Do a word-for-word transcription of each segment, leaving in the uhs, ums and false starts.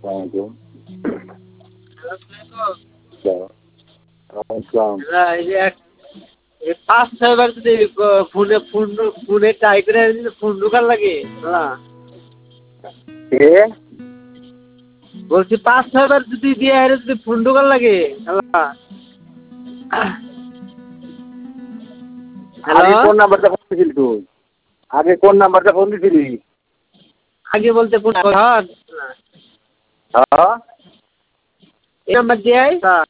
আসসালামু এই যে এক এই পাঁচ ছয়বার যদি ফোনে ফোন ফোনে ট্রাই করে ফোন ঢোকার লাগে হ্যাঁ কে বলছি পাঁচ ছয়বার যদি দিয়ে হেরে যদি ফোন ঢোকার লাগে হ্যাঁ আগে হ্যালো কোন নাম্বারটা ফোন দিছিলি তুই আগে কোন নাম্বারটা ফোন দিছিলি আগে বলতে ফোন হ্যাঁ হ্যাঁ এই নাম্বার দিয়ে হ্যাঁ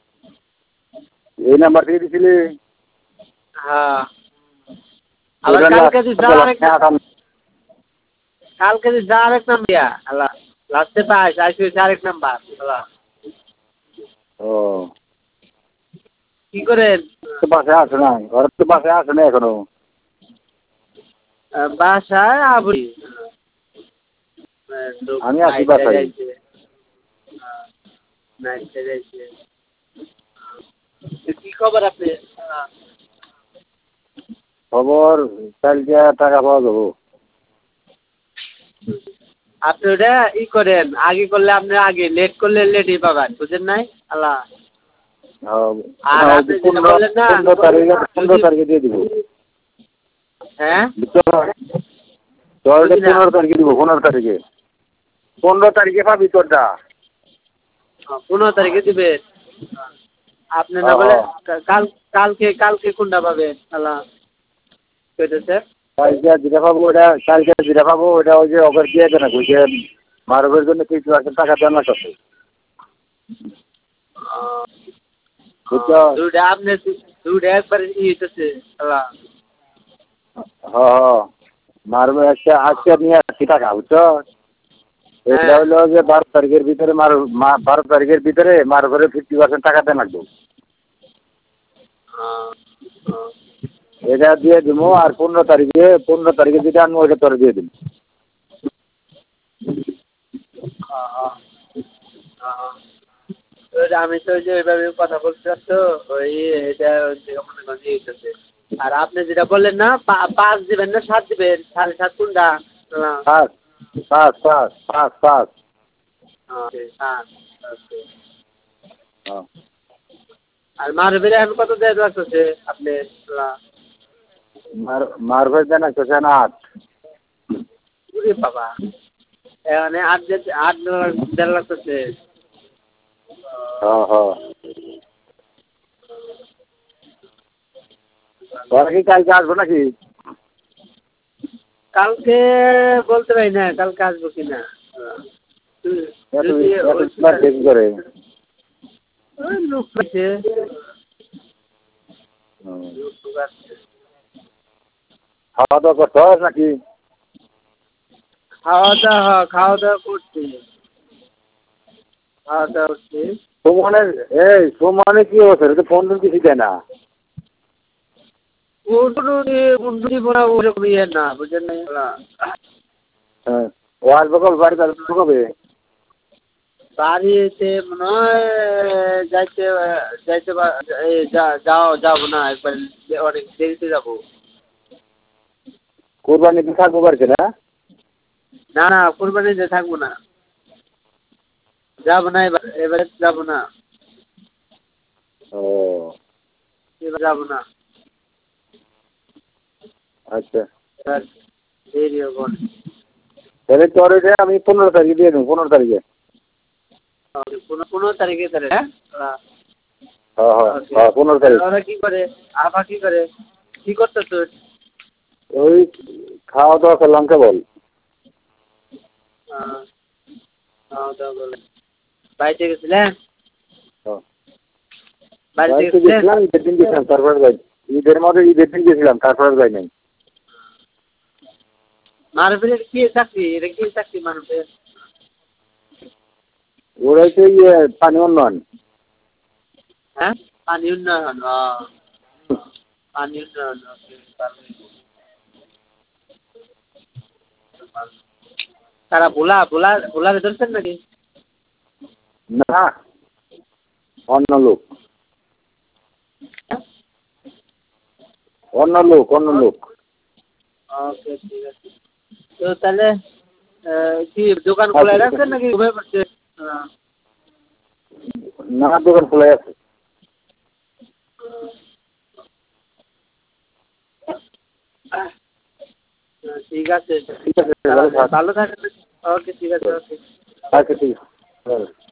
এই নাম্বার থেকে দিছিলি হ্যাঁ আবার কালকে যদি যা আরেক কালকে যদি যা আরেক নাম্বার দিয়া হ্যাঁ লাস্টে পাইস আইসি আরেক নাম্বার হ্যাঁ ও কি করেন তো বাসায় আসে না ঘরের তো বাসায় আসে না এখনো বাসায় আবরি আমি আছি বাসায় কি খবর আপনি খবর কালকে টাকা পাওয়া যাবো আপনি ওটা ই করেন আগে করলে আপনি আগে লেট করলে লেটই পাবেন বুঝেন নাই আল্লাহ আর আপনি যেটা বললেন না পনেরো তারিখে পনেরো তারিখে দিয়ে দিব হ্যাঁ পনেরো তারিখে দিব পনেরো তারিখে পনেরো তারিখে পাবি তোরটা পনেরো তারিখে দিবেন আপনি না বলে কাল কালকে কালকে কোনটা পাবেন আল্লাহ কইতেছে কালকে যেটা পাবো ওটা কালকে যেটা পাবো ওটা ওই যে অফার দিয়ে দেয় না ওই যে মারবের জন্য কিছু একটা টাকা দেওয়ার না করছে দুইটা আপনি দুইটা একবার ই হইতেছে আল্লাহ হ্যাঁ মারবে একটা আজকে নিয়ে আসছি টাকা বুঝছো এটা হলো যে বারো তারিখের ভিতরে মার বারো তারিখের ভিতরে মারবের ফিফটি পার্সেন্ট টাকা দেওয়া লাগবে এটা দিয়ে দিব আর পনেরো তারিখে পনেরো তারিখে যেটা আনবো ওইটা তোরা দিয়ে দিন আমি তো ওই যে ওইভাবে কথা বলছিলাম তো ওই এটা মনে করেন হইতেছে আর আপনি যেটা বললেন না পাঁচ দিবেন না সাত দিবেন সাড়ে সাত কোনটা পাঁচ পাঁচ পাঁচ পাঁচ পাঁচ আর মারবের এখন কত দেওয়া লাগতেছে আপনি মারবের দেন একটা না আট বাবা এখানে আট আট দেড় লাগতেছে হ্যাঁ হ্যাঁ তোরা কি কালকে আসবো নাকি কালকে বলতে পারি না কালকে আসবো কিনা করে লোক আছে খাওয়া দাওয়া করতে হয় নাকি খাওয়া দাওয়া খাওয়া দাওয়া করছি খাওয়া দাওয়া করছি সুমনের এই সুমনে কি হচ্ছে তো ফোন টোন কিছু দেয় না না বুঝলেন না হ্যাঁ ও আসবে কবে বাড়িতে আসবে কবে বাড়িতে মনে হয় যাইতে যাইতে যাও যাবো না একবার অনেক দেরিতে যাবো কোরবানিতে থাকবো বাড়িতে না না না কোরবানিতে থাকবো না যাবো না এবার এবারে যাবো না ও এবার যাবো না আচ্ছা দেরি হবো তাহলে তোর এটা আমি পনেরো তারিখে দিয়ে দেবো পনেরো তারিখে পনেরো তারিখে তাহলে হ্যাঁ হ্যাঁ হ্যাঁ পনেরো তারিখ ওরা কি করে আবার কি করে কি করতো তোর ওই খাওয়া দাওয়া করলাম কেবল খাওয়া দাওয়া করলাম বাড়িতে গেছিলেন বাড়িতে গেছিলাম ঈদের দিন গেছিলাম তারপরে যাই ঈদের মধ্যে ঈদের দিন গেছিলাম তারপরে যাই নাই মারুফের কি চাকরি এটা কি চাকরি মারুফের ওরা হচ্ছে ইয়ে পানি উন্নয়ন হ্যাঁ পানি উন্নয়ন পানি উন্নয়ন তারা ভোলা ভোলা ভোলারে ধরছেন নাকি না অন্য লোক অন্য লোক অন্য লোক ওকে ঠিক আছে তো তাহলে কি দোকান খোলা রাখছেন নাকি ঘুমিয়ে পড়ছে হ্যাঁ। না, দোকান খোলাই আছে। ঠিক আছে, ঠিক আছে, ভালো থাকবেন। ওকে, ঠিক আছে, ওকে। আচ্ছা, ঠিক আছে।